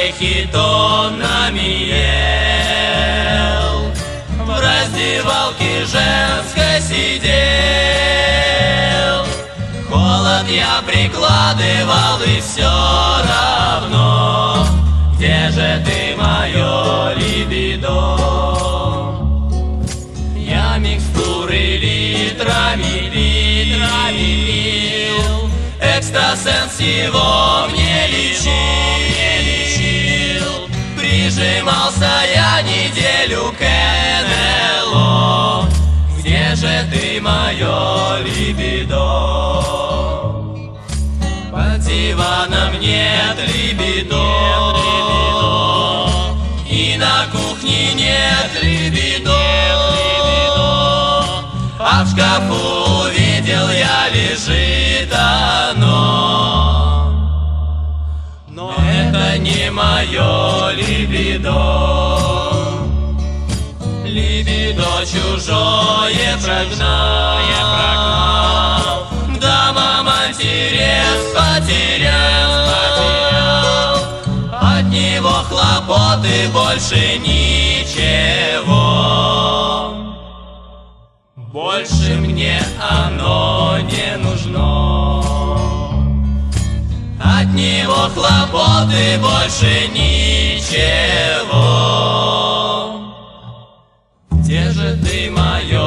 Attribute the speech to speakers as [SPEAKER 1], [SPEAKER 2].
[SPEAKER 1] орехи тоннами ел, в раздевалке женской сидел. Холод я прикладывал, и все равно, где же ты, мое либидо? Я микстуры литрами лил, экстрасенс его мне лечил. Прижимался я неделю к НЛО, где же ты, мое либидо? Под диваном нет либидо, и на кухне нет либидо, а в шкафу увидел я лежит оно. Но это не мое либидо, либидо чужое прогнал, дамам интерес потерял, от него хлопоты больше ничего. Больше мне оно не нужно, от него хлопоты больше ничего. Где же ты, мое